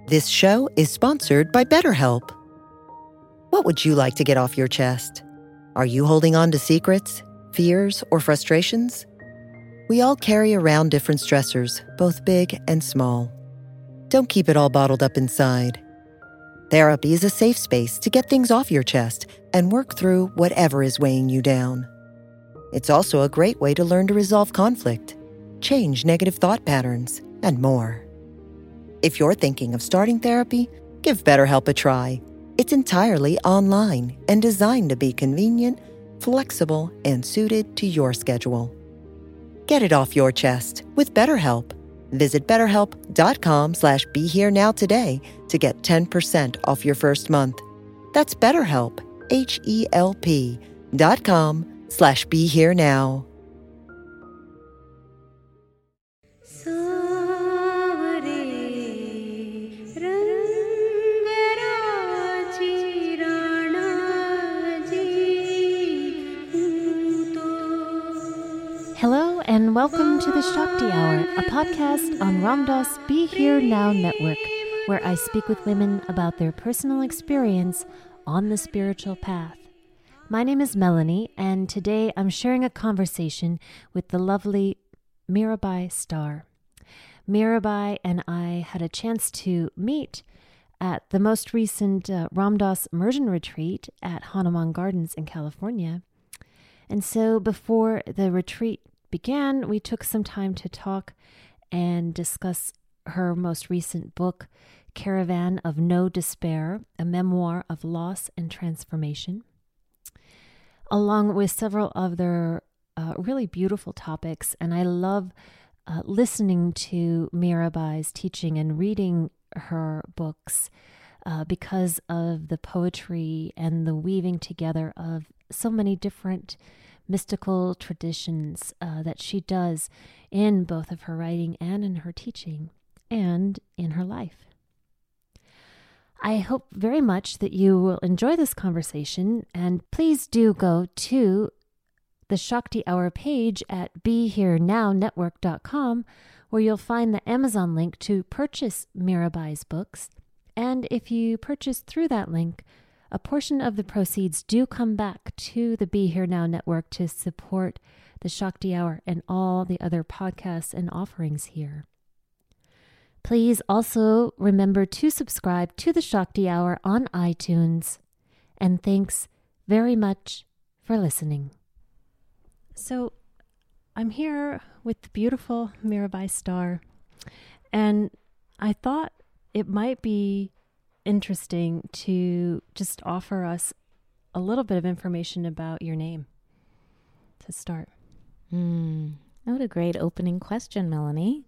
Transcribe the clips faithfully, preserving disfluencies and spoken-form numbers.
This show is sponsored by BetterHelp. What would you like to get off your chest? Are you holding on to secrets, fears, or frustrations? We all carry around different stressors, both big and small. Don't keep it all bottled up inside. Therapy is a safe space to get things off your chest and work through whatever is weighing you down. It's also a great way to learn to resolve conflict, change negative thought patterns, and more. If you're thinking of starting therapy, give BetterHelp a try. It's entirely online and designed to be convenient, flexible, and suited to your schedule. Get it off your chest with BetterHelp. Visit betterhelp.com slash be here now today to get ten percent off your first month. That's BetterHelp, H E L P dot com slash be here now. Hello and welcome to the Shakti Hour, a podcast on Ram Dass Be Here Now Network, where I speak with women about their personal experience on the spiritual path. My name is Melanie, and today I'm sharing a conversation with the lovely Mirabai Starr. Mirabai and I had a chance to meet at the most recent uh, Ram Dass Immersion Retreat at Hanuman Gardens in California. And so before the retreat began, we took some time to talk and discuss her most recent book, Caravan of No Despair, a memoir of loss and transformation, along with several other uh, really beautiful topics. And I love uh, listening to Mirabai's teaching and reading her books uh, because of the poetry and the weaving together of so many different mystical traditions uh, that she does in both of her writing and in her teaching and in her life. I hope very much that you will enjoy this conversation, and please do go to the Shakti Hour page at be here now network dot com, where you'll find the Amazon link to purchase Mirabai's books. And if you purchase through that link, a portion of the proceeds do come back to the Be Here Now Network to support the Shakti Hour and all the other podcasts and offerings here. Please also remember to subscribe to the Shakti Hour on iTunes. And thanks very much for listening. So I'm here with the beautiful Mirabai Starr, and I thought it might be interesting to just offer us a little bit of information about your name to start. Mm, what a great opening question, Melanie.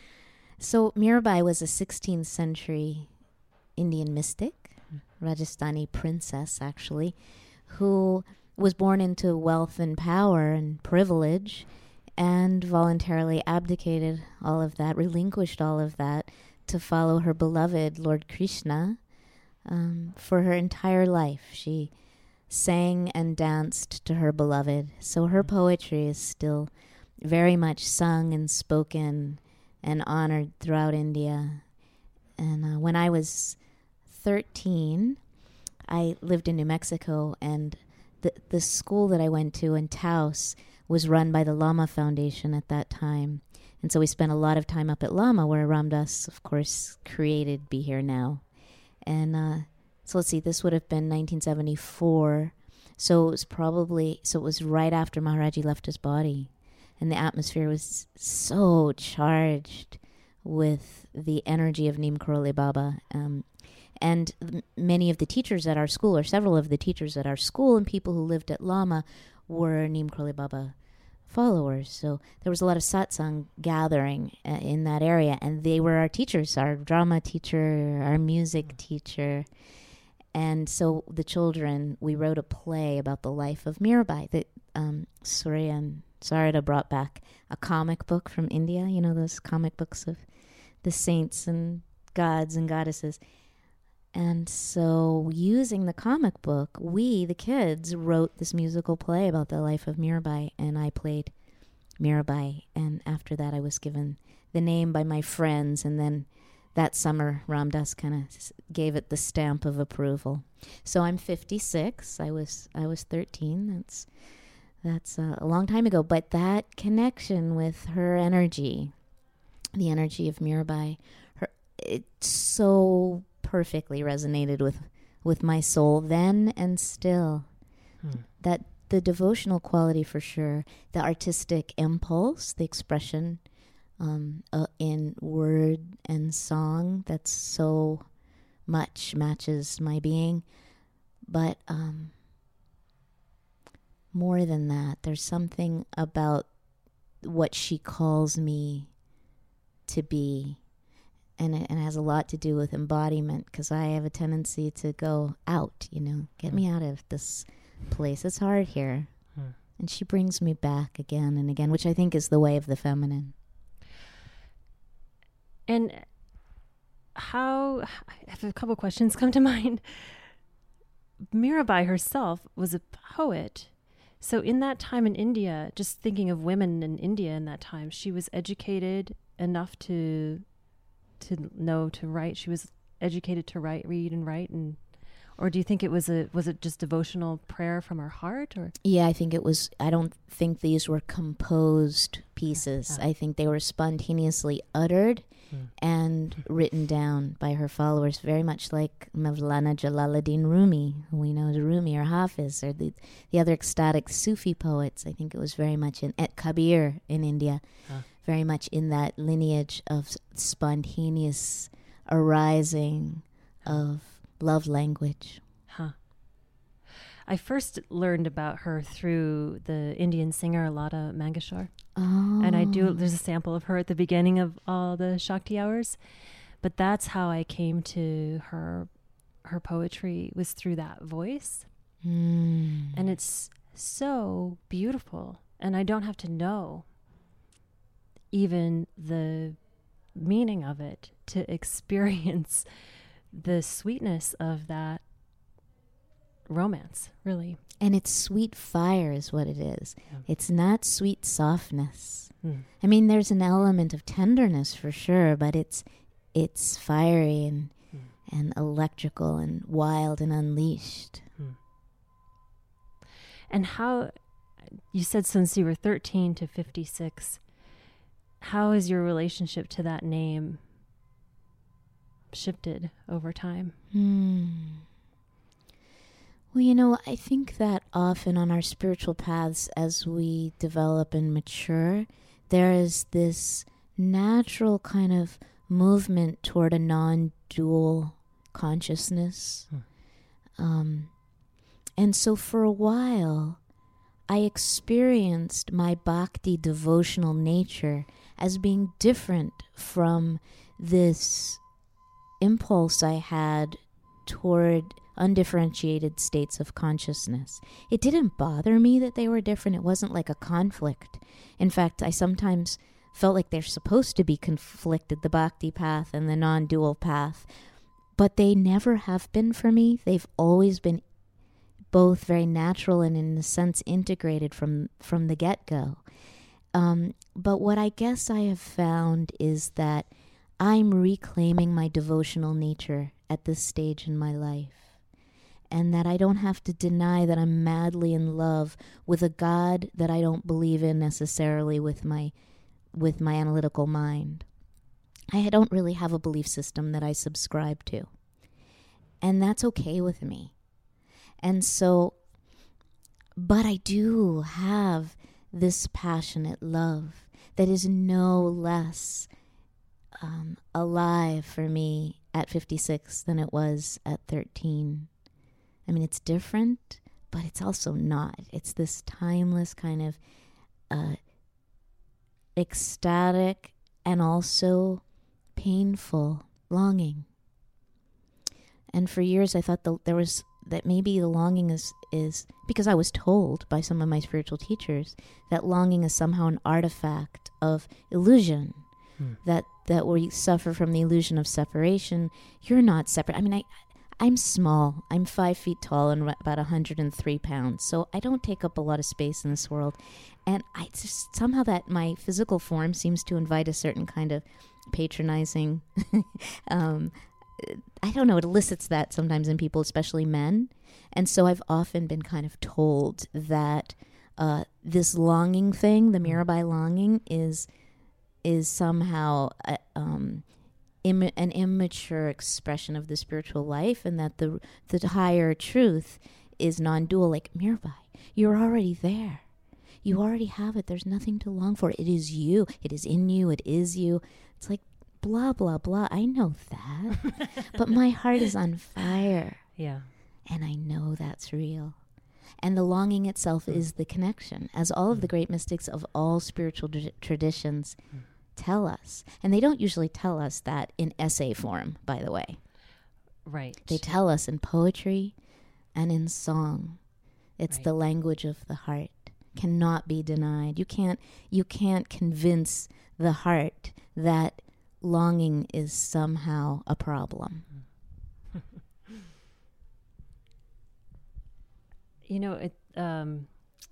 So Mirabai was a sixteenth century Indian mystic, Rajasthani princess actually, who was born into wealth and power and privilege and voluntarily abdicated all of that, relinquished all of that to follow her beloved Lord Krishna. Um, for her entire life, she sang and danced to her beloved. So her poetry is still very much sung and spoken and honored throughout India. And uh, when I was thirteen, I lived in New Mexico, and the, the school that I went to in Taos was run by the Lama Foundation at that time. And so we spent a lot of time up at Lama, where Ram Dass, of course, created Be Here Now. And uh, so let's see, this would have been nineteen seventy-four. So it was probably, so it was right after Maharaji left his body. And the atmosphere was so charged with the energy of Neem Karoli Baba. Um, and th- many of the teachers at our school, or several of the teachers at our school and people who lived at Lama, were Neem Karoli Baba followers. So there was a lot of satsang gathering uh, in that area, and they were our teachers, our drama teacher, our music teacher. And so the children, we wrote a play about the life of Mirabai that um, Surya and Sarada brought back, a comic book from India, you know, those comic books of the saints and gods and goddesses. And so using the comic book, we, the kids, wrote this musical play about the life of Mirabai, and I played Mirabai. And after that, I was given the name by my friends, and then that summer, Ram Dass kind of s- gave it the stamp of approval. So I'm fifty-six. I was I was thirteen. That's that's uh, a long time ago. But that connection with her energy, the energy of Mirabai, her it so perfectly resonated with with my soul then and still. Hmm. That the devotional quality for sure, the artistic impulse, the expression um, uh, in word and song that so much matches my being. But um, more than that, there's something about what she calls me to be. And it, and it has a lot to do with embodiment, because I have a tendency to go out, you know, get mm. me out of this place. It's hard here. Mm. And she brings me back again and again, which I think is the way of the feminine. And how, I have a couple questions come to mind. Mirabai herself was a poet. So in that time in India, just thinking of women in India in that time, she was educated enough to to know to write. She was educated to write, read and write. And or do you think it was a was it just devotional prayer from her heart? Or yeah, I think it was. I don't think these were composed pieces. Yeah. I think they were spontaneously uttered mm. and written down by her followers, very much like Mawlana Jalaluddin Rumi, who we know as Rumi or Hafiz, or the the other ecstatic Sufi poets. I think it was very much in at Kabir in India, huh. very much in that lineage of spontaneous arising of love language. Huh. I first learned about her through the Indian singer Lata Mangeshkar. Oh. And I do, there's a sample of her at the beginning of all the Shakti hours. But that's how I came to her, her poetry was through that voice. Mm. And it's so beautiful. And I don't have to know even the meaning of it to experience the sweetness of that romance, really. And it's sweet fire is what it is. Yeah. It's not sweet softness. Mm. I mean, there's an element of tenderness for sure, but it's it's fiery and mm. and electrical and wild and unleashed. Mm. And how, you said since you were thirteen to fifty-six, how is your relationship to that name shifted over time? Hmm. Well, you know, I think that often on our spiritual paths, as we develop and mature, there is this natural kind of movement toward a non-dual consciousness. Hmm. Um, and so for a while, I experienced my bhakti devotional nature as being different from this impulse I had toward undifferentiated states of consciousness. It didn't bother me that they were different. It wasn't like a conflict. In fact, I sometimes felt like they're supposed to be conflicted, the bhakti path and the non-dual path. But they never have been for me. They've always been both very natural and in a sense integrated from, from the get-go. Um, but what I guess I have found is that I'm reclaiming my devotional nature at this stage in my life, and that I don't have to deny that I'm madly in love with a God that I don't believe in necessarily with my with my analytical mind. I don't really have a belief system that I subscribe to, and that's okay with me. And so, but I do have this passionate love that is no less Um, alive for me at fifty-six than it was at thirteen. I mean, it's different, but it's also not. It's this timeless kind of uh, ecstatic and also painful longing. And for years I thought the, there was that maybe the longing is, is because I was told by some of my spiritual teachers that longing is somehow an artifact of illusion. Hmm. That that where you suffer from the illusion of separation, you're not separate. I mean, I, I'm small. I'm five feet tall and about one hundred three pounds. So I don't take up a lot of space in this world. And I just, somehow that my physical form seems to invite a certain kind of patronizing. um, I don't know, it elicits that sometimes in people, especially men. And so I've often been kind of told that uh, this longing thing, the Mirabai longing, is is somehow uh, um, Im- an immature expression of the spiritual life, and that the the higher truth is non-dual. Like, Mirabai, you're already there. You already have it. There's nothing to long for. It is you. It is in you. It is you. It's like, blah, blah, blah. I know that. But my heart is on fire. Yeah. And I know that's real. And the longing itself mm. is the connection, as all of mm. the great mystics of all spiritual tra- traditions mm. tell us. And they don't usually tell us that in essay form, by the way. Right. They tell us in poetry and in song. It's right. the language of the heart. Cannot be denied. You can't you can't convince the heart that longing is somehow a problem. You know, it um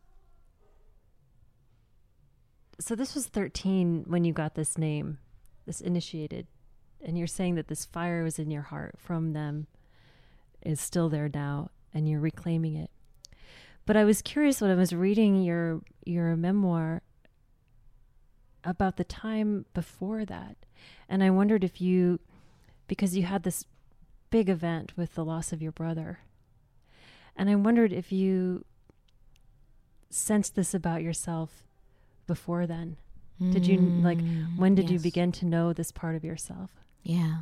so this was thirteen when you got this name, this initiated, and you're saying that this fire was in your heart from them, is still there now, and you're reclaiming it. But I was curious when I was reading your your memoir about the time before that. And I wondered if you, because you had this big event with the loss of your brother, and I wondered if you sensed this about yourself before then. Mm, did you, like, when did yes. you begin to know this part of yourself? Yeah.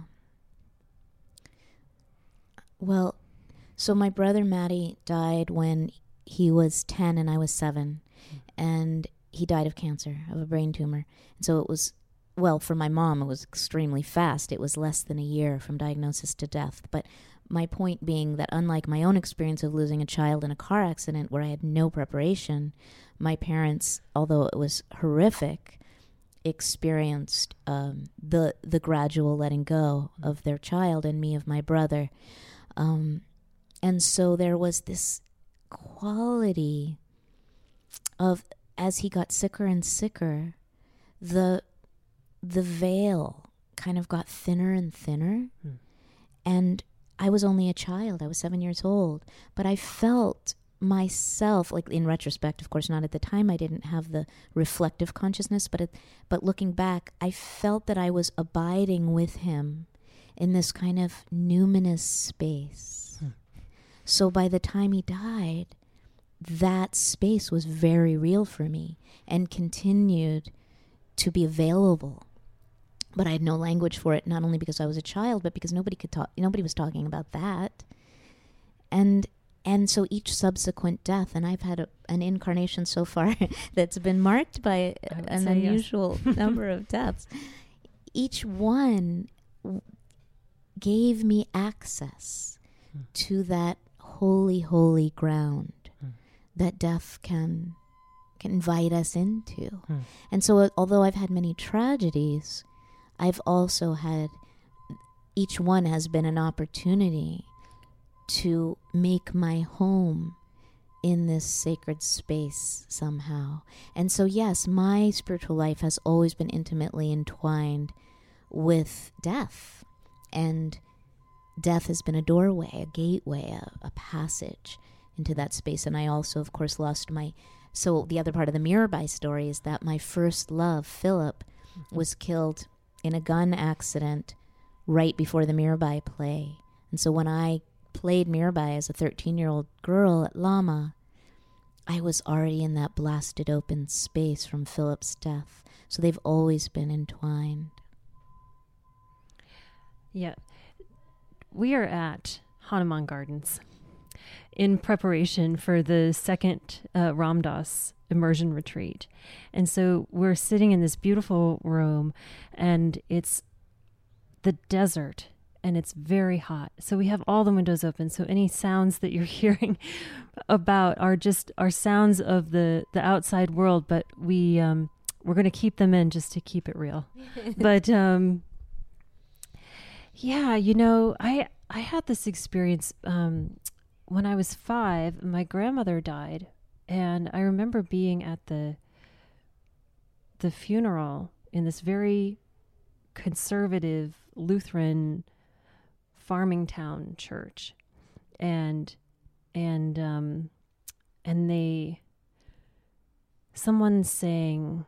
Well, so my brother Matty died when he was ten and I was seven, mm. and he died of cancer, of a brain tumor. And so it was, well, for my mom, it was extremely fast. It was less than a year from diagnosis to death. But my point being that unlike my own experience of losing a child in a car accident where I had no preparation, my parents, although it was horrific, experienced um, the the gradual letting go mm. of their child and me of my brother. Um, and so there was this quality of, as he got sicker and sicker, the the veil kind of got thinner and thinner. Hmm. And I was only a child. I was seven years old. But I felt myself, like, in retrospect, of course, not at the time, I didn't have the reflective consciousness, but it, but looking back, I felt that I was abiding with him in this kind of numinous space. Hmm. So by the time he died, that space was very real for me and continued to be available. But I had no language for it, not only because I was a child, but because nobody could talk. Nobody was talking about that. And and so each subsequent death, and I've had a, an incarnation so far that's been marked by an unusual yes. number of deaths. Each one w- gave me access hmm. to that holy, holy ground hmm. that death can can invite us into. Hmm. And so uh, although I've had many tragedies, I've also had, each one has been an opportunity to make my home in this sacred space somehow. And so yes, my spiritual life has always been intimately entwined with death. And death has been a doorway, a gateway, a, a passage into that space. And I also, of course, lost my... So the other part of the Mirabai story is that my first love, Philip, mm-hmm. was killed in a gun accident right before the Mirabai play. And so when I played Mirabai as a thirteen-year-old girl at Lama, I was already in that blasted open space from Philip's death. So they've always been entwined. Yeah. We are at Hanuman Gardens in preparation for the second uh, Ram Dass immersion retreat. And so we're sitting in this beautiful room, and it's the desert, and it's very hot. So we have all the windows open. So any sounds that you're hearing about are just are sounds of the, the outside world, but we, um, we're going to keep them in just to keep it real. But, um, yeah, you know, I, I had this experience, um, when I was five. My grandmother died, and I remember being at the the funeral in this very conservative Lutheran farming town church, and and um, and they someone sang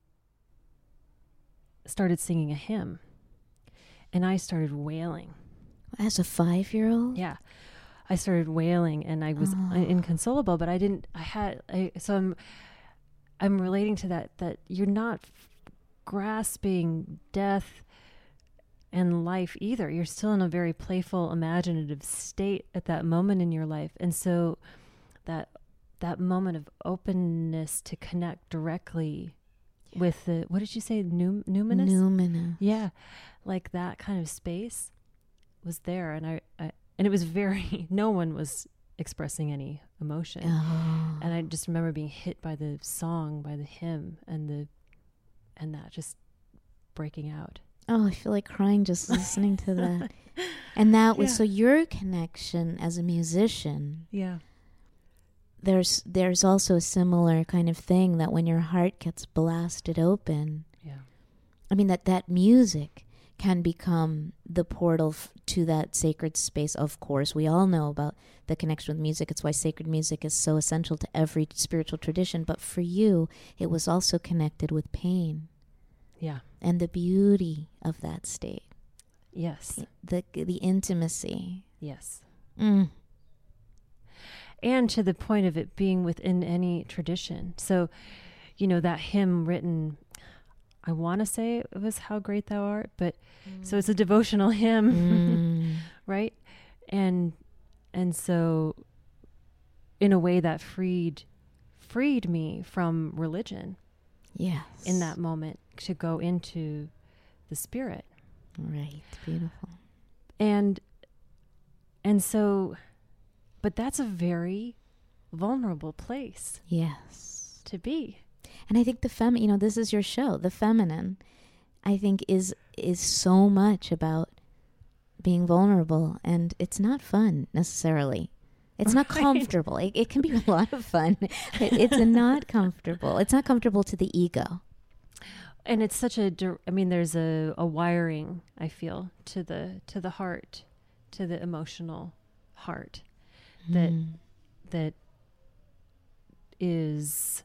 started singing a hymn, and I started wailing. As a five-year-old? Yeah. I started wailing, and I was Oh. inconsolable, but I didn't, I had, I, so I'm, I'm relating to that, that you're not f- grasping death and life either. You're still in a very playful, imaginative state at that moment in your life. And so that, that moment of openness to connect directly with the, what did you say? Num- numinous? Numinous. Yeah. Like that kind of space was there. And I, I and it was very, no one was expressing any emotion. Oh. And I just remember being hit by the song, by the hymn, and the, and that just breaking out. Oh, I feel like crying just listening to that. And that was, Yeah. so your connection as a musician, Yeah. there's there's also a similar kind of thing that when your heart gets blasted open, Yeah. I mean, that that music can become the portal f- to that sacred space. Of course, we all know about the connection with music. It's why sacred music is so essential to every spiritual tradition. But for you, it was also connected with pain Yeah. and the beauty of that state, Yes. the the intimacy. Yes. Mm. And to the point of it being within any tradition. So, you know, that hymn written, I want to say it was How Great Thou Art, but so it's a devotional hymn, Mm. right? And, and so in a way that freed, freed me from religion Yes. in that moment to go into the spirit. Right. Beautiful. And, and so, but that's a very vulnerable place Yes. to be. And I think the fem, you know, this is your show. The feminine, I think, is is so much about being vulnerable, and it's not fun necessarily. It's not Right. comfortable. It, it can be a lot of fun. It, it's not comfortable. It's not comfortable to the ego. And it's such a, dir- I mean, there's a, a wiring, I feel, to the to the heart, to the emotional heart that Mm. that is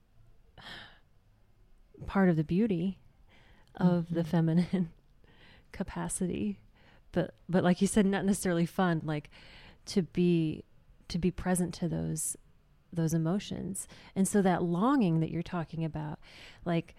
part of the beauty of the Mhm. feminine capacity. But but like you said, not necessarily fun, like to be to be present to those those emotions. And so that longing that you're talking about, like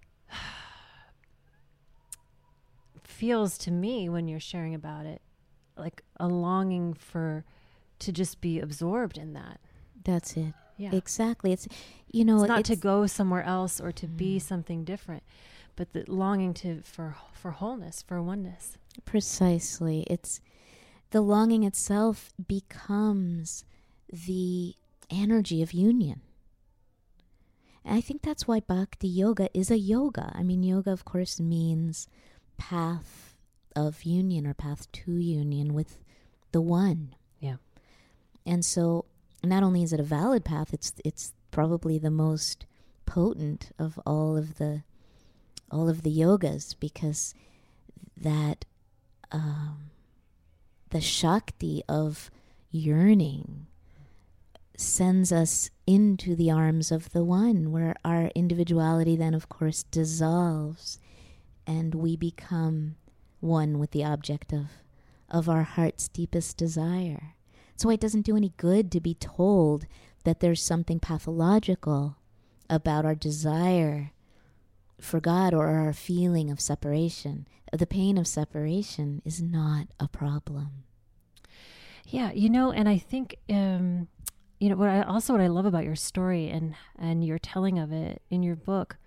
feels to me when you're sharing about it like a longing for to just be absorbed in that. That's it. Yeah. Exactly. It's, you know, It's not to it's- go somewhere else or to be Mm. something different, but the longing to for for wholeness, for oneness. Precisely. It's the longing itself becomes the energy of union. And I think that's why Bhakti Yoga is a yoga. I mean, yoga, of course, means path of union or path to union with the one. Yeah. And so not only is it a valid path, it's it's probably the most potent of all of the all of the yogas, because that um, the Shakti of yearning sends us into the arms of the one, where our individuality then, of course, dissolves and we become one with the object of, of our heart's deepest desire. So it doesn't do any good to be told that there's something pathological about our desire for God or our feeling of separation. The pain of separation is not a problem. Yeah, you know, and I think um you know what I also what I love about your story and and your telling of it in your book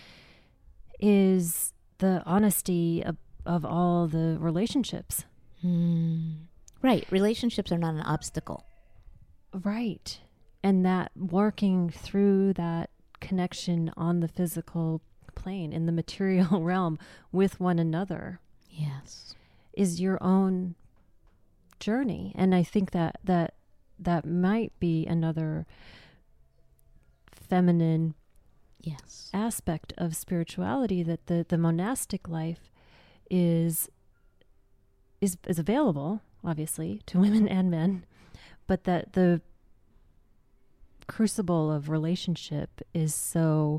is the honesty of, of all the relationships. Hmm. Right. Relationships are not an obstacle. Right. And that working through that connection on the physical plane, in the material realm with one another, Yes. is your own journey. And I think that that that might be another feminine Yes. aspect of spirituality, that the, the monastic life is is is available, obviously, to women and men, but that the crucible of relationship is so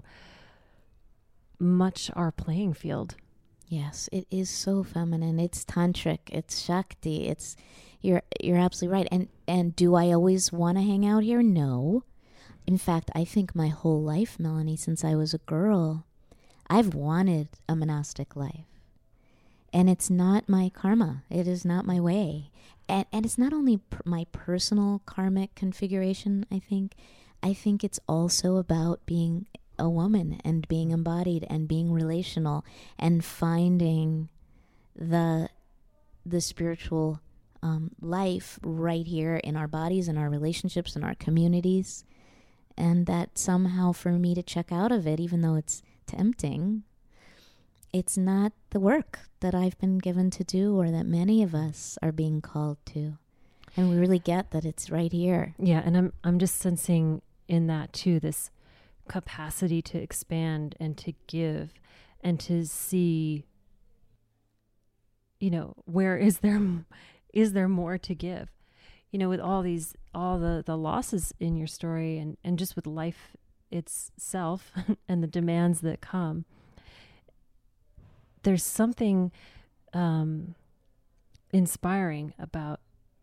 much our playing field. Yes, it is so feminine. It's tantric. It's Shakti. It's you're you're absolutely right. And and do I always want to hang out here? No. In fact, I think my whole life, Melanie, since I was a girl, I've wanted a monastic life. And it's not my karma. It is not my way. And and it's not only per my personal karmic configuration, I think. I think it's also about being a woman and being embodied and being relational and finding the the spiritual um, life right here in our bodies, in our relationships, in our communities. And that somehow for me to check out of it, even though it's tempting, it's not the work that I've been given to do or that many of us are being called to. And we really get that it's right here. Yeah, and I'm I'm just sensing in that too, this capacity to expand and to give and to see, you know, where is there is there more to give? You know, with all these all the the losses in your story and and just with life itself and the demands that come, there's something um inspiring about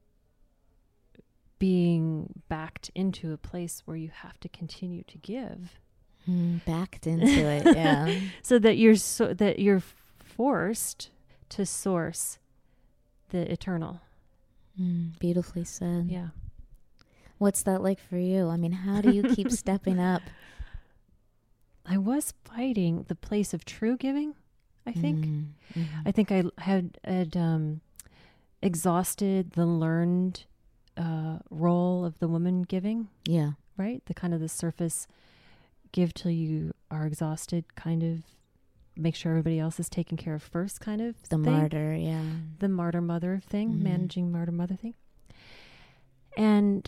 being backed into a place where you have to continue to give. Mm, backed into it, yeah. So that you're so that you're forced to source the eternal. Mm, beautifully said. Yeah. What's that like for you? I mean, how do you keep stepping up? I was fighting the place of true giving, I think. Mm, mm-hmm. I think I had had um, exhausted the learned uh, role of the woman giving. Yeah. Right? The kind of the surface give till you are exhausted, kind of make sure everybody else is taken care of first kind of The thing. martyr, yeah. The martyr mother thing, Mm-hmm. managing martyr mother thing. And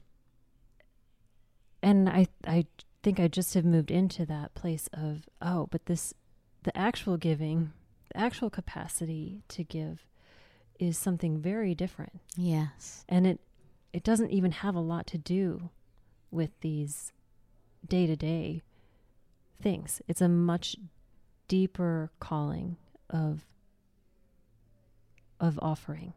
and I I think I just have moved into that place of, oh, but this, the actual giving, the actual capacity to give is something very different. Yes. And it it doesn't even have a lot to do with these day-to-day things. It's a much deeper calling of of offering.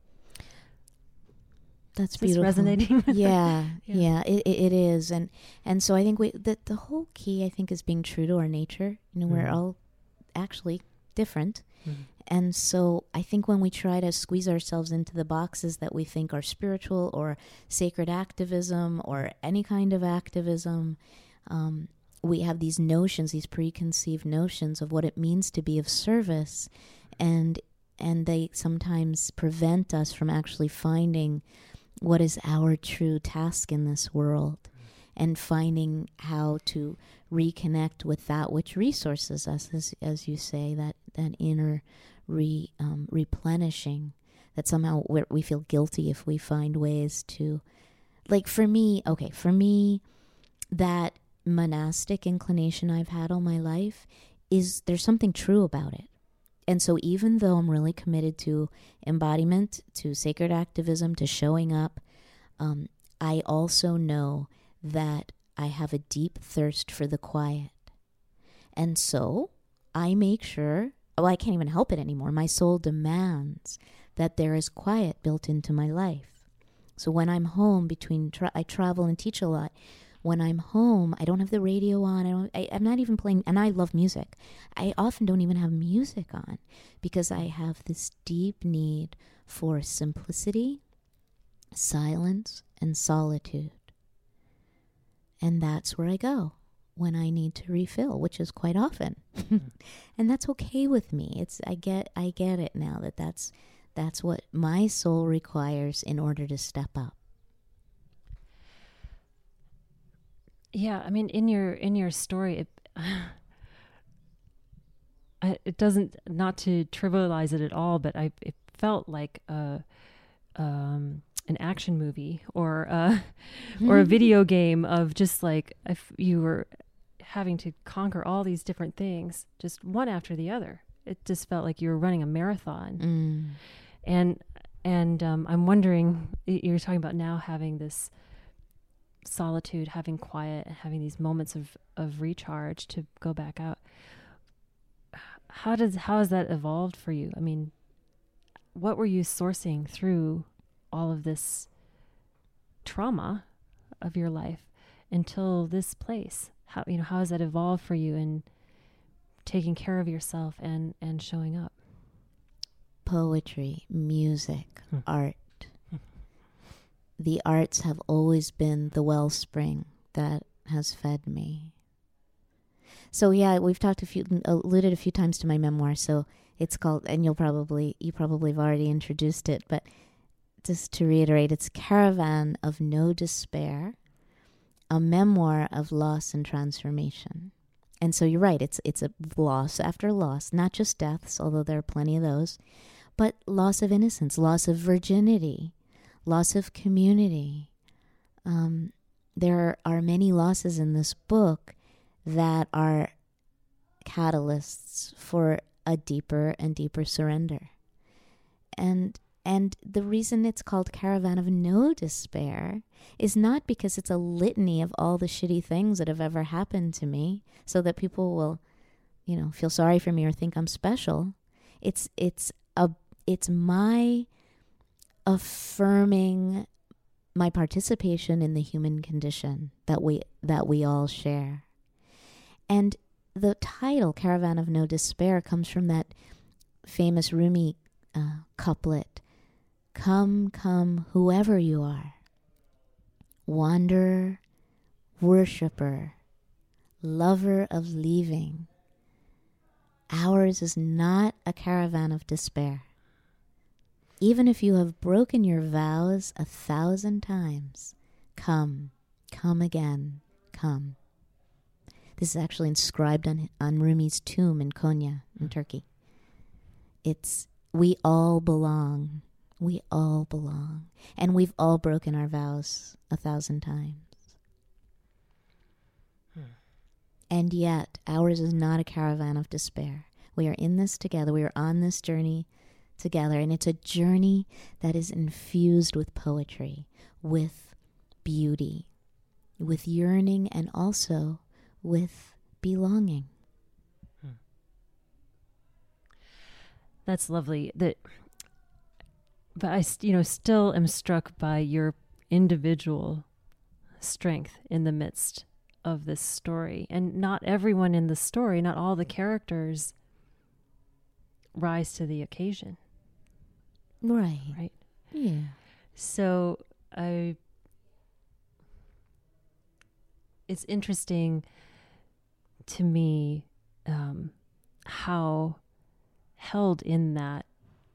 That's Is this beautiful. resonating? Yeah, Yeah. yeah, it, it it is, and and so I think we the the whole key I think is being true to our nature. You know, we're Mhm. all actually different, Mhm. and so I think when we try to squeeze ourselves into the boxes that we think are spiritual or sacred activism or any kind of activism, um, we have these notions, these preconceived notions of what it means to be of service, and and they sometimes prevent us from actually finding what is our true task in this world and finding how to reconnect with that which resources us, as, as you say, that, that inner re, um, replenishing, that somehow we're, we feel guilty if we find ways to, like for me, okay, for me, that monastic inclination I've had all my life is, there's something true about it. And so even though I'm really committed to embodiment, to sacred activism, to showing up, um, I also know that I have a deep thirst for the quiet. And so I make sure, well, I can't even help it anymore. My soul demands that there is quiet built into my life. So when I'm home between, tra- I travel and teach a lot. When I'm home, I don't have the radio on. I don't, I, I'm not even playing, and I love music. I often don't even have music on because I have this deep need for simplicity, silence, and solitude. And that's where I go when I need to refill, which is quite often. And that's okay with me. It's I get I get it now that that's that's what my soul requires in order to step up. Yeah, I mean, in your in your story, it, I, it doesn't, not to trivialize it at all, but I it felt like a um, an action movie or a, or a video game of just like if you were having to conquer all these different things, just one after the other, it just felt like you were running a marathon. Mm. And and um, I'm wondering, y- you're talking about now having this solitude, having quiet, and having these moments of, of recharge to go back out. How does how has that evolved for you? I mean, what were you sourcing through all of this trauma of your life until this place? How you know how has that evolved for you in taking care of yourself and, and showing up? Poetry, music, Hmm. art. The arts have always been the wellspring that has fed me. So yeah, we've talked a few, alluded a few times to my memoir. So it's called, and you'll probably, you probably have already introduced it, but just to reiterate, it's Caravan of No Despair, a memoir of loss and transformation. And so you're right, it's it's a loss after loss, not just deaths, although there are plenty of those, but loss of innocence, loss of virginity, loss of community. Um, there are many losses in this book that are catalysts for a deeper and deeper surrender. And and the reason it's called Caravan of No Despair is not because it's a litany of all the shitty things that have ever happened to me so that people will, you know, feel sorry for me or think I'm special. It's it's a it's my affirming my participation in the human condition that we that we all share. And the title, Caravan of No Despair, comes from that famous Rumi uh, couplet, "Come, come, whoever you are, wanderer, worshipper, lover of leaving. Ours is not a caravan of despair. Even if you have broken your vows a thousand times, come, come again, come." This is actually inscribed on, on Rumi's tomb in Konya, in Turkey. It's, we all belong. We all belong. And we've all broken our vows a thousand times. Hmm. And yet, ours is not a caravan of despair. We are in this together. We are on this journey together. And it's a journey that is infused with poetry, with beauty, with yearning, and also with belonging. Hmm. That's lovely. That, but I, you know, still am struck by your individual strength in the midst of this story. And not everyone in the story, not all the characters rise to the occasion. Right. Right. Yeah. So I, it's interesting to me um, how held in that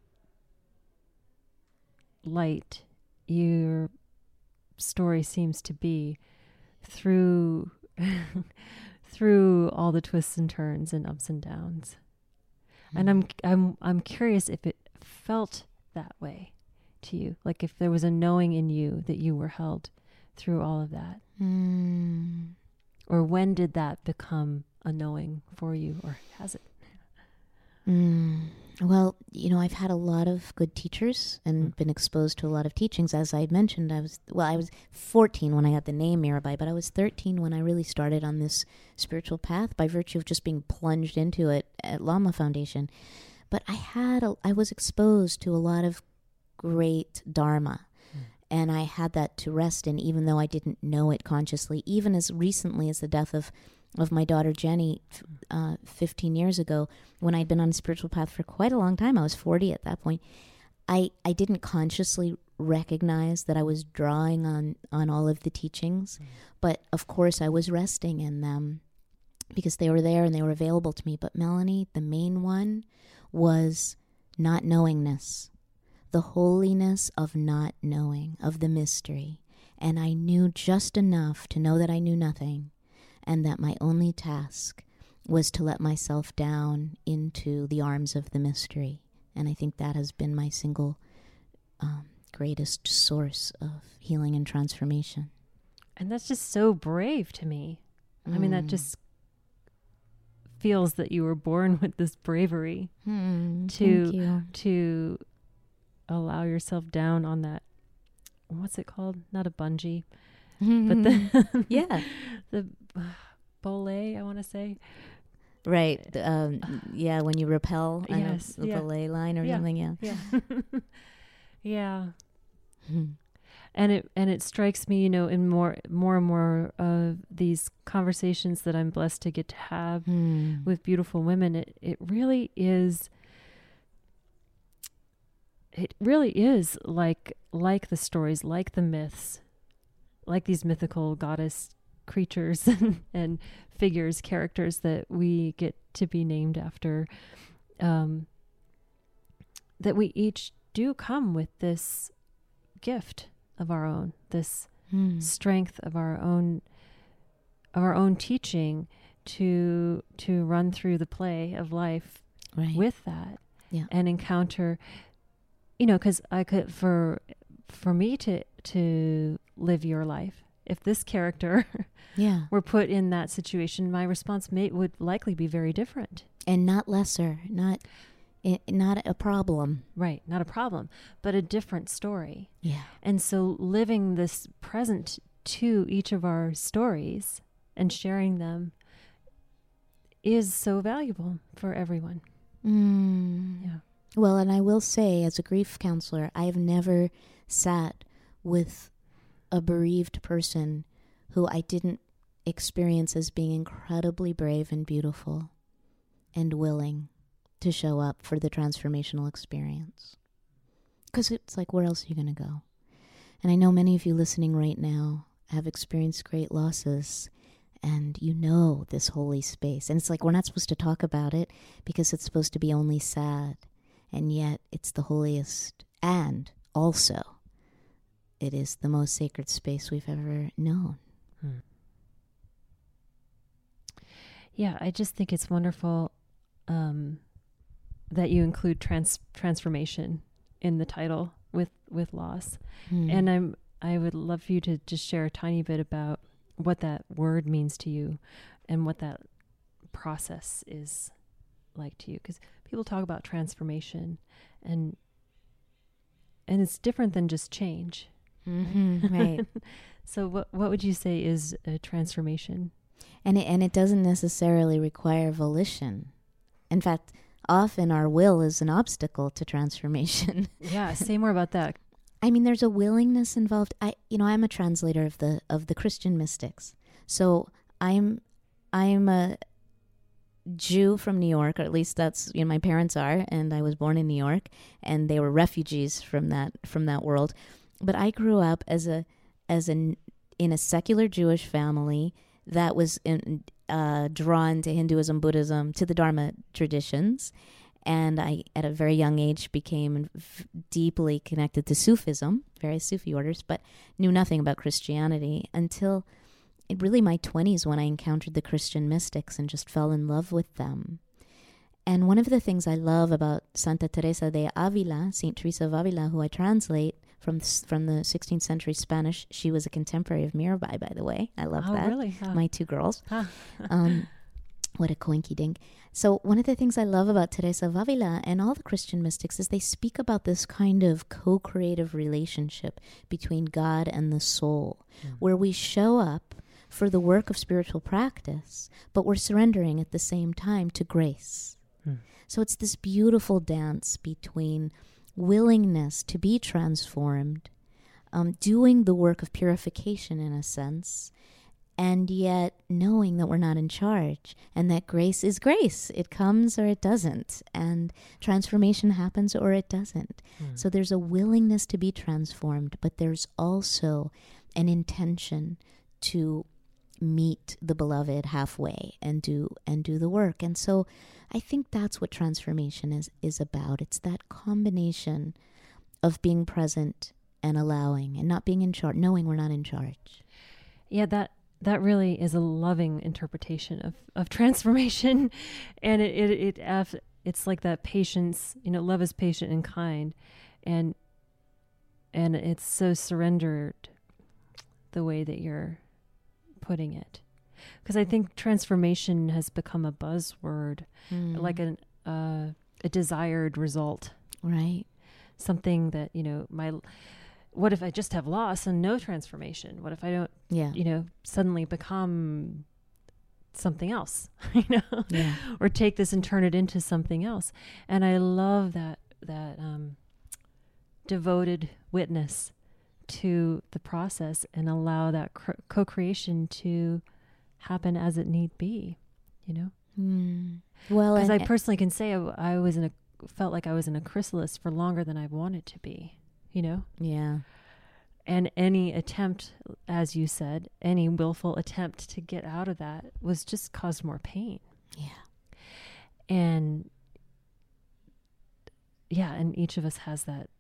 light your story seems to be through through all the twists and turns and ups and downs. Mm. And I'm I'm I'm curious if it felt that way to you, like if there was a knowing in you that you were held through all of that. Mm. Or when did that become a knowing for you, or has it? Mm. Well, you know, I've had a lot of good teachers and mm. been exposed to a lot of teachings. As I had mentioned, I was, well, I was fourteen when I got the name Mirabai, but I was thirteen when I really started on this spiritual path by virtue of just being plunged into it at Lama Foundation. But I had, a, I was exposed to a lot of great Dharma. And I had that to rest in, even though I didn't know it consciously. Even as recently as the death of, of my daughter Jenny uh, fifteen years ago, when I'd been on a spiritual path for quite a long time, I was forty at that point, I, I didn't consciously recognize that I was drawing on, on all of the teachings. Mm. But of course I was resting in them because they were there and they were available to me. But Melanie, the main one was not knowingness. The holiness of not knowing, of the mystery. And I knew just enough to know that I knew nothing, and that my only task was to let myself down into the arms of the mystery. And I think that has been my single um, greatest source of healing and transformation. And that's just so brave to me. Mm. I mean, that just feels that you were born with this bravery Hmm, to thank you. to allow yourself down on that. What's it called? Not a bungee, but the yeah, the uh, belay. I want to say. right. the, Um, yeah, when you rappel on Yes, a, a yeah. belay line or Yeah. something. Yeah. Yeah. Yeah. Hmm. And it and it strikes me, you know, in more more and more of these conversations that I'm blessed to get to have Hmm. with beautiful women, it, it really is it really is like like the stories, like the myths, like these mythical goddess creatures and, and figures, characters that we get to be named after, um, that we each do come with this gift of our own, this Hmm. strength of our own of our own teaching to to run through the play of life Right. with that. Yeah. And encounter, you know, because I could for for me to to live your life, if this character Yeah. were put in that situation, my response may would likely be very different. And not lesser, not i- not a problem. Right, not a problem, but a different story. Yeah. And so living this present to each of our stories and sharing them is so valuable for everyone. Mm. Yeah. Well, and I will say, as a grief counselor, I have never sat with a bereaved person who I didn't experience as being incredibly brave and beautiful and willing to show up for the transformational experience. Because it's like, where else are you going to go? And I know many of you listening right now have experienced great losses, and you know this holy space. And it's like, we're not supposed to talk about it because it's supposed to be only sad. And yet it's the holiest. And also, it is the most sacred space we've ever known. Hmm. Yeah, I just think it's wonderful um, that you include trans- transformation in the title with, with loss. Hmm. And I'm I would love for you to just share a tiny bit about what that word means to you and what that process is like to you. Because people talk about transformation, and and it's different than just change. Mm-hmm, right. So what what would you say is a transformation? And it, and it doesn't necessarily require volition. In fact, often our will is an obstacle to transformation. Yeah, say more about that. I mean, there's a willingness involved. I, you know, I'm a translator of the of the Christian mystics. So I'm I'm a Jew from New York, or at least that's, you know, my parents are, and I was born in New York, and they were refugees from that from that world. But I grew up as a as an in a secular Jewish family that was in, uh, drawn to Hinduism, Buddhism, to the Dharma traditions. And I, at a very young age, became f- deeply connected to Sufism, various Sufi orders, but knew nothing about Christianity until it really my twenties, when I encountered the Christian mystics and just fell in love with them. And one of the things I love about Santa Teresa de Avila, Saint Teresa of Avila, who I translate from the, from the sixteenth century Spanish. She was a contemporary of Mirabai, by the way. I love Oh, that. really? Huh. My two girls. Huh. Um, what a coinky dink. So one of the things I love about Teresa of Avila and all the Christian mystics is they speak about this kind of co-creative relationship between God and the soul, Mm. where we show up for the work of spiritual practice, but we're surrendering at the same time to grace. Mm. So it's this beautiful dance between willingness to be transformed, um, doing the work of purification in a sense, and yet knowing that we're not in charge and that grace is grace. It comes or it doesn't, and transformation happens or it doesn't. Mm. So there's a willingness to be transformed, but there's also an intention to meet the beloved halfway and do and do the work. And so I think that's what transformation is is about. It's that combination of being present and allowing and not being in charge, knowing we're not in charge. Yeah, that that really is a loving interpretation of, of transformation. And it, it, it, af- it's like that patience, you know, love is patient and kind. And, and it's so surrendered the way that you're putting it. Because I think transformation has become a buzzword, Mm. like an, uh, a desired result. Right. Something that, you know, my, what if I just have loss and no transformation? What if I don't, Yeah. you know, suddenly become something else, you know, Yeah. or take this and turn it into something else. And I love that, that, um, devoted witness to the process and allow that cr- co-creation to happen as it need be, you know? Mm. Well, Because I and- personally can say I, w- I was in a, felt like I was in a chrysalis for longer than I wanted to be, you know? yeah. And any attempt, as you said, any willful attempt to get out of that was just caused more pain. Yeah. And yeah, and each of us has that,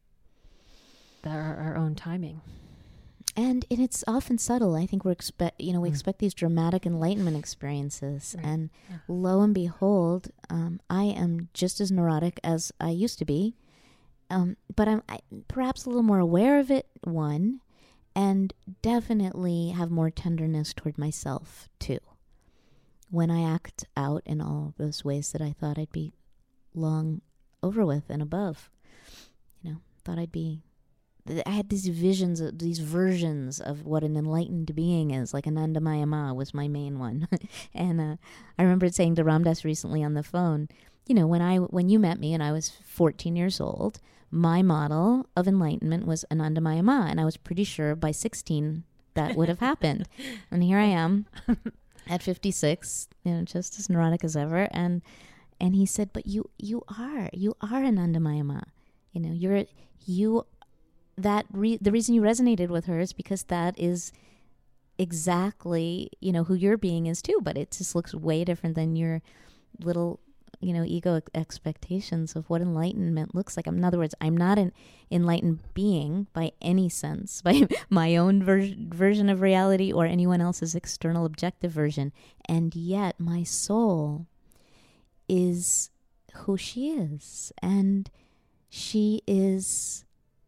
that our, our own timing. And and it's often subtle. I think we're expect you know we Mm. expect these dramatic enlightenment experiences, Right. and Yeah. lo and behold, um, I am just as neurotic as I used to be, um, but I'm I, perhaps a little more aware of it. One, and definitely have more tenderness toward myself too. When I act out in all those ways that I thought I'd be long over with and above, you know, thought I'd be. I had these visions, of, these versions of what an enlightened being is. Like Anandamaya Ma was my main one, and uh, I remember saying to Ram Dass recently on the phone, you know, when I when you met me and I was fourteen years old, my model of enlightenment was Anandamaya Ma, and I was pretty sure by sixteen that would have happened. And here I am at fifty-six, you know, just as neurotic as ever. And and he said, "But you you are you are Anandamaya Ma, you know, you're you." That re- the reason you resonated with her is because that is exactly, you know, who your being is too, but it just looks way different than your little, you know, ego ex- expectations of what enlightenment looks like. In other words, I'm not an enlightened being by any sense, by my own ver- version of reality or anyone else's external objective version. And yet my soul is who she is. And she is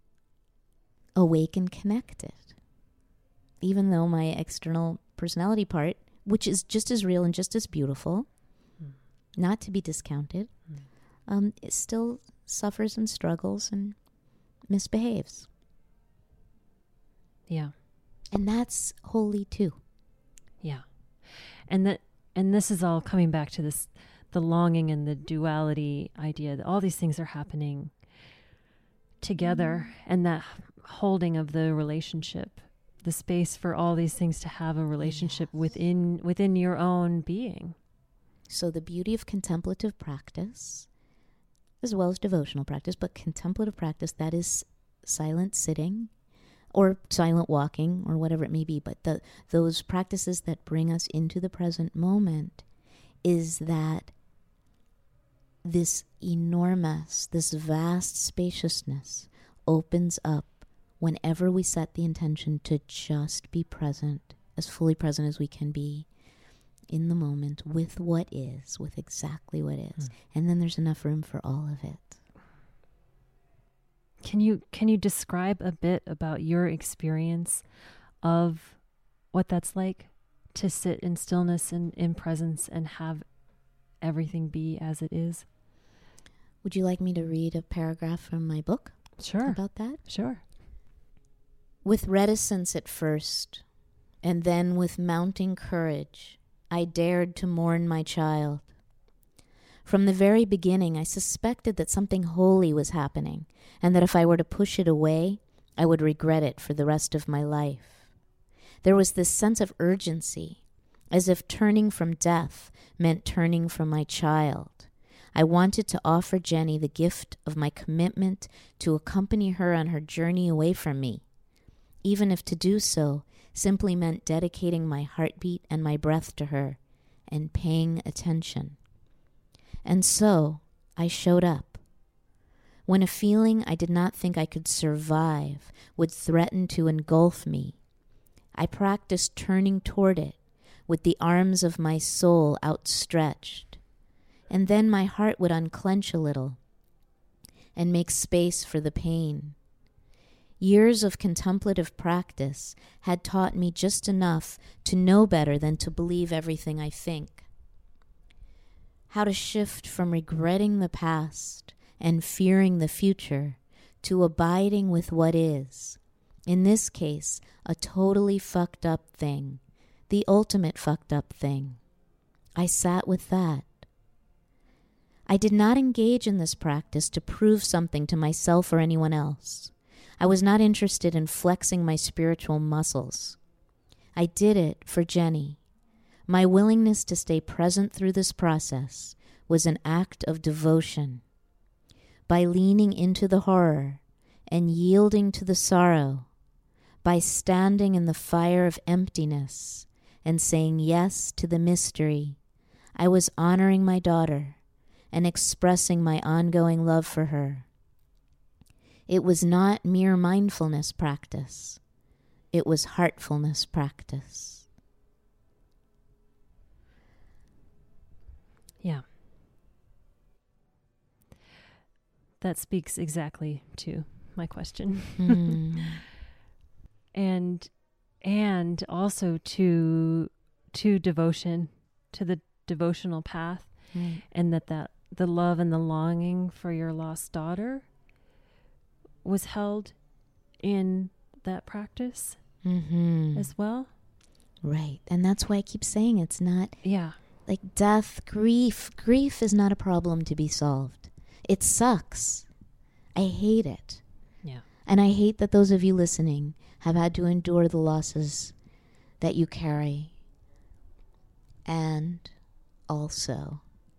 awake and connected, even though my external personality part, which is just as real and just as beautiful, mm. not to be discounted, mm. um, it still suffers and struggles and misbehaves. Yeah. And that's holy too. Yeah. And that, and this is all coming back to this, the longing and the duality idea that all these things are happening together, mm. and that holding of the relationship, the space for all these things to have a relationship yes. within within your own being. So the beauty of contemplative practice, as well as devotional practice, but contemplative practice, that is silent sitting or silent walking or whatever it may be, but the those practices that bring us into the present moment, is that this enormous, this vast spaciousness opens up whenever we set the intention to just be present, as fully present as we can be in the moment with what is, with exactly what is. Mm. And then there's enough room for all of it. Can you can you describe a bit about your experience of what that's like to sit in stillness and in presence and have everything be as it is? Would you like me to read a paragraph from my book? Sure. About that? Sure. With reticence at first, and then with mounting courage, I dared to mourn my child. From the very beginning, I suspected that something holy was happening, and that if I were to push it away, I would regret it for the rest of my life. There was this sense of urgency, as if turning from death meant turning from my child. I wanted to offer Jenny the gift of my commitment to accompany her on her journey away from me, even if to do so simply meant dedicating my heartbeat and my breath to her and paying attention. And so I showed up. When a feeling I did not think I could survive would threaten to engulf me, I practiced turning toward it with the arms of my soul outstretched. And then my heart would unclench a little and make space for the pain. Years of contemplative practice had taught me just enough to know better than to believe everything I think. How to shift from regretting the past and fearing the future to abiding with what is. In this case, a totally fucked up thing. The ultimate fucked up thing. I sat with that. I did not engage in this practice to prove something to myself or anyone else. I was not interested in flexing my spiritual muscles. I did it for Jenny. My willingness to stay present through this process was an act of devotion. By leaning into the horror and yielding to the sorrow, by standing in the fire of emptiness and saying yes to the mystery, I was honoring my daughter and expressing my ongoing love for her. It was not mere mindfulness practice. It was heartfulness practice. Yeah. That speaks exactly to my question. Mm. and and also to to devotion, to the devotional path, Right. and that, that the love and the longing for your lost daughter was held in that practice Mm-hmm. as well. Right. And that's why I keep saying it's not Yeah. like death, grief. Grief is not a problem to be solved. It sucks. I hate it. Yeah. And I hate that those of you listening have had to endure the losses that you carry. And also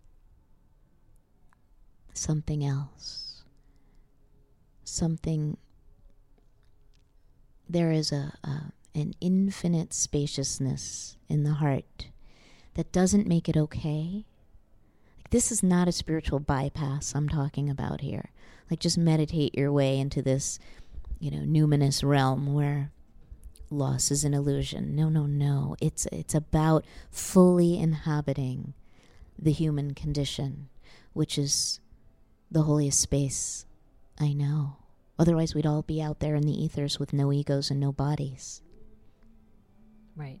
something else. Something, there is a, a an infinite spaciousness in the heart that doesn't make it okay. Like, this is not a spiritual bypass I'm talking about here. Like, just meditate your way into this, you know, numinous realm where loss is an illusion. No, no, no. It's it's about fully inhabiting the human condition, which is the holiest space I know. Otherwise, we'd all be out there in the ethers with no egos and no bodies. Right.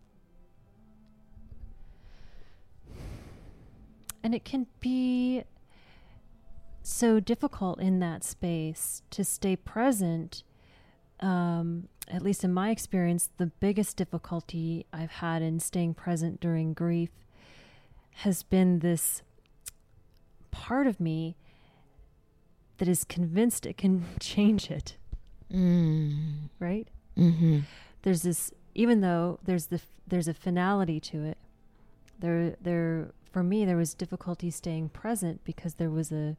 And it can be so difficult in that space to stay present. Um, at least in my experience, the biggest difficulty I've had in staying present during grief has been this part of me that is convinced it can change it. Mm. Right? Mm-hmm. There's this, even though there's the there's a finality to it. There, there for me, there was difficulty staying present because there was a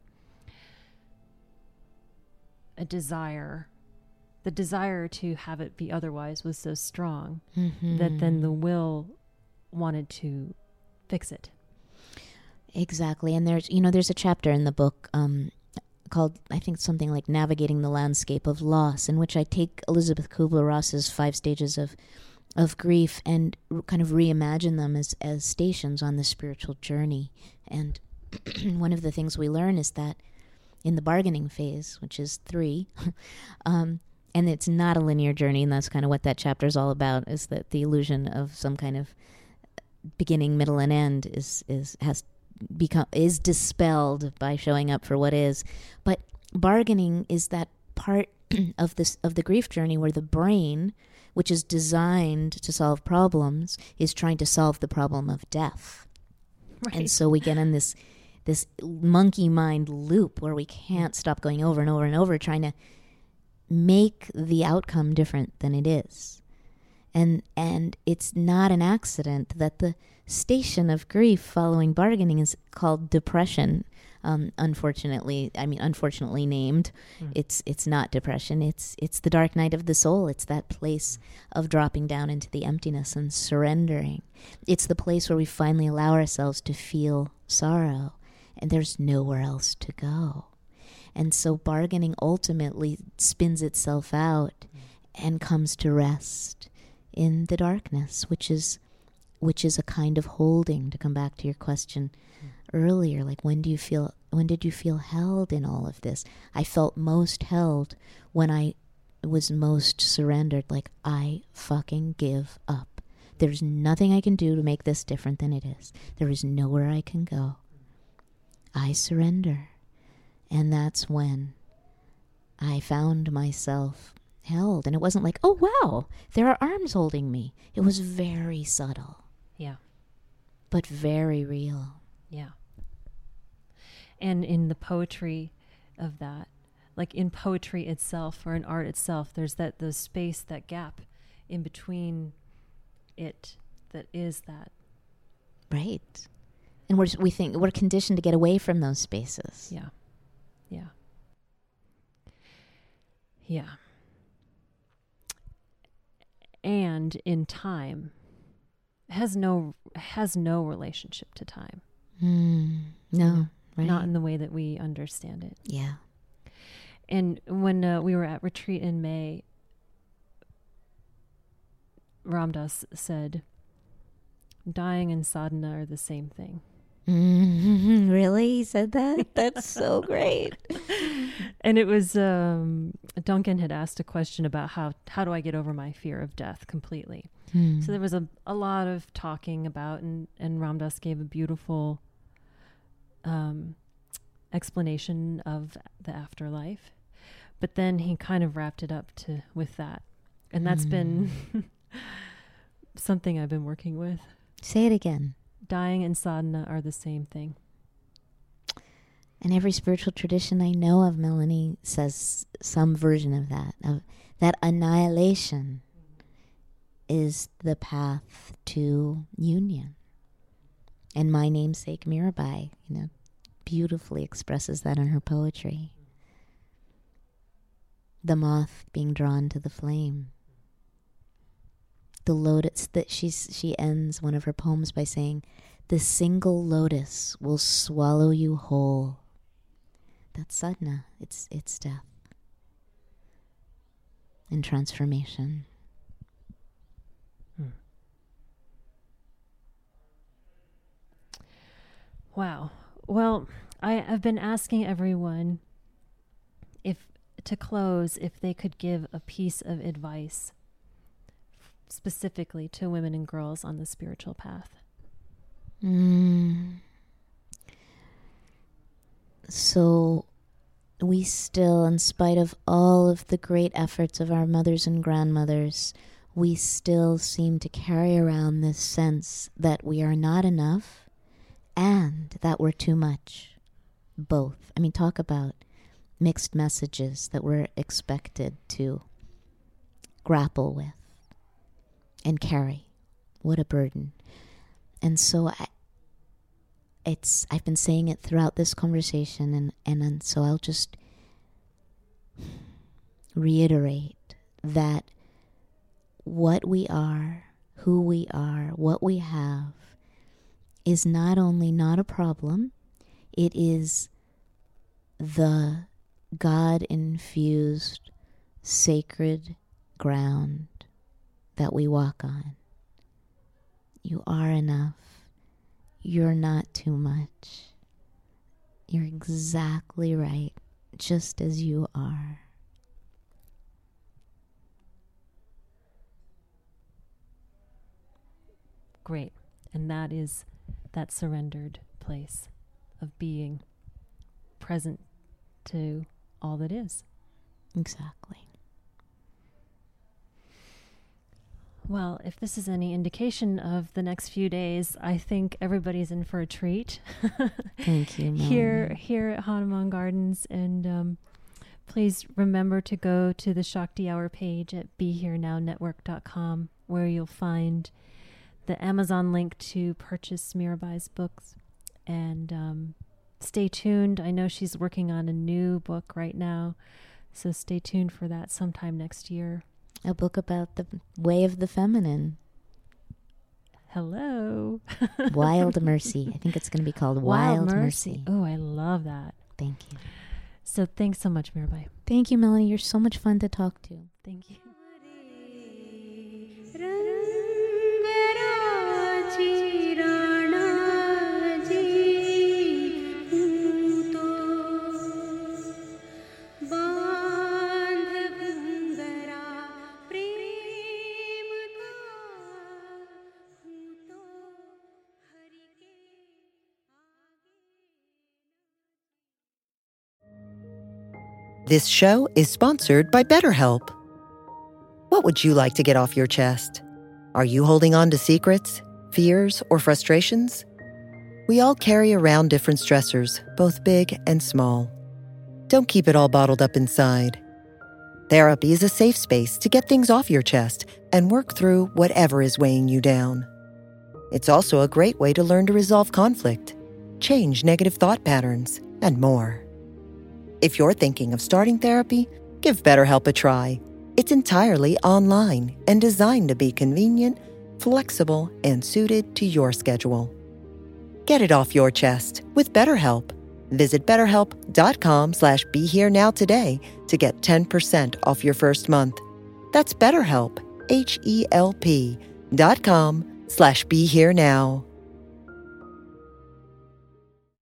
a desire. The desire to have it be otherwise was so strong Mm-hmm. that then the will wanted to fix it. Exactly. And there's, you know, there's a chapter in the book um, called, I think, something like Navigating the Landscape of Loss, in which I take Elizabeth Kubler-Ross's five stages of of grief and r- kind of reimagine them as, as stations on the spiritual journey. And one of the things we learn is that in the bargaining phase, which is three, um, and it's not a linear journey, and that's kind of what that chapter is all about, is that the illusion of some kind of beginning, middle, and end is is has become is dispelled by showing up for what is. But bargaining is that part of this of the grief journey where the brain, which is designed to solve problems, is trying to solve the problem of death. Right. And so we get in this this monkey mind loop where we can't stop going over and over and over trying to make the outcome different than it is. And and it's not an accident that the station of grief following bargaining is called depression. Um, unfortunately, I mean, unfortunately named. Mm. It's it's not depression. It's it's the dark night of the soul. It's that place of dropping down into the emptiness and surrendering. It's the place where we finally allow ourselves to feel sorrow, and there's nowhere else to go. And so bargaining ultimately spins itself out and comes to rest in the darkness, which is which is a kind of holding, to come back to your question mm. earlier, like when do you feel when did you feel held in all of this? I felt most held when I was most surrendered, like, I fucking give up. There's nothing I can do to make this different than it is. There is nowhere I can go. I surrender. And that's when I found myself held. And it wasn't like, oh, wow, there are arms holding me. It was very subtle. Yeah. But very real. Yeah. And in the poetry of that, like in poetry itself or in art itself, there's that the space, that gap in between it that is that. Right. And we're we think we're conditioned to get away from those spaces. Yeah. Yeah. Yeah. And in time has no has no relationship to time. Mm, no, Yeah. right. Not in the way that we understand it. Yeah. And when uh, we were at retreat in May, Ram Dass said, dying and sadhana are the same thing. Mm-hmm. Really? He said that? That's so great. And it was, um, Duncan had asked a question about how, how do I get over my fear of death completely? Hmm. So there was a, a lot of talking about, and, and Ram Dass gave a beautiful um, explanation of the afterlife. But then he kind of wrapped it up to with that. And that's Hmm. been something I've been working with. Say it again. Dying and sadhana are the same thing. And every spiritual tradition I know of, Melanie, says some version of that. Of that annihilation is the path to union. And my namesake Mirabai, you know, beautifully expresses that in her poetry. The moth being drawn to the flame. The lotus that she's she ends one of her poems by saying, the single lotus will swallow you whole. That's sadhana. It's it's death and transformation. Hmm. Wow. Well, I, I've been asking everyone if to close if they could give a piece of advice specifically to women and girls on the spiritual path. Mm. So we still, in spite of all of the great efforts of our mothers and grandmothers, we still seem to carry around this sense that we are not enough and that we're too much. Both. I mean, talk about mixed messages that we're expected to grapple with and carry. What a burden. And so I, it's I've been saying it throughout this conversation, and, and, and so I'll just reiterate that what we are, who we are, what we have is not only not a problem, it is the God-infused sacred ground that we walk on. You are enough. You're not too much. You're exactly right, just as you are. Great. And that is that surrendered place of being present to all that is. Exactly. Well, if this is any indication of the next few days, I think everybody's in for a treat. Thank you, Melanie. here, here at Hanuman Gardens, and um, please remember to go to the Shakti Hour page at be here now network dot com, where you'll find the Amazon link to purchase Mirabai's books, and um, stay tuned. I know she's working on a new book right now, so stay tuned for that sometime next year. A book about the way of the feminine. Hello. Wild Mercy. I think it's going to be called Wild, Wild Mercy. Mercy. Oh, I love that. Thank you. So thanks so much, Mirabai. Thank you, Melanie. You're so much fun to talk to. Thank you. बांध This show is sponsored by BetterHelp. What would you like to get off your chest? Are you holding on to secrets, fears, or frustrations? We all carry around different stressors, both big and small. Don't keep it all bottled up inside. Therapy is a safe space to get things off your chest and work through whatever is weighing you down. It's also a great way to learn to resolve conflict, change negative thought patterns, and more. If you're thinking of starting therapy, give BetterHelp a try. It's entirely online and designed to be convenient, flexible, and suited to your schedule. Get it off your chest with BetterHelp. Visit betterhelp.com slash be here now today to get ten percent off your first month. That's BetterHelp, H E L P dot com slash be here now.